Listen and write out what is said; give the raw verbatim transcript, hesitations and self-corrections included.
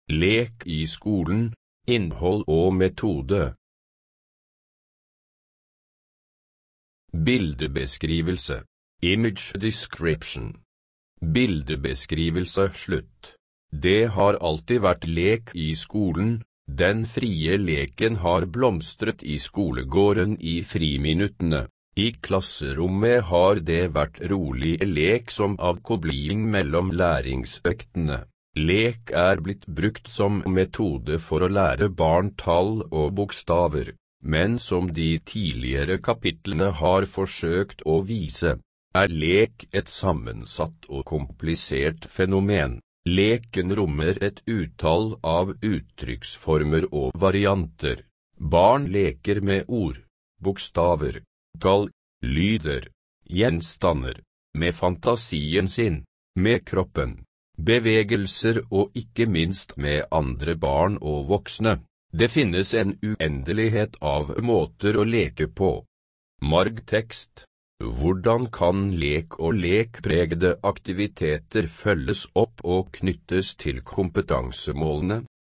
Lek i skolen, innhold og metode. Bildebeskrivelse. Image description. Bildebeskrivelse slutt. Det har alltid vært lek i skolen. Den frie leken har blomstret i skolegården i friminuttene. I klasserommet har det vært rolig lek som avkobling mellom læringsøktene. Lek er blitt brukt som metode for å lære barn tall og bokstaver, men som de tidligere kapitlene har forsøkt å vise, er lek et sammensatt og komplisert fenomen. Leken rommer et utall av uttrykksformer og varianter. Barn leker med ord, bokstaver, tall, lyder, gjenstander, med fantasien sin, med kroppen, bevegelser og ikke minst med andre barn og voksne. Det finnes en uendelighet av måter å leke på. Margtekst. Hvordan kan lek og lekpregede aktiviteter følges opp og knyttes til kompetansemålene?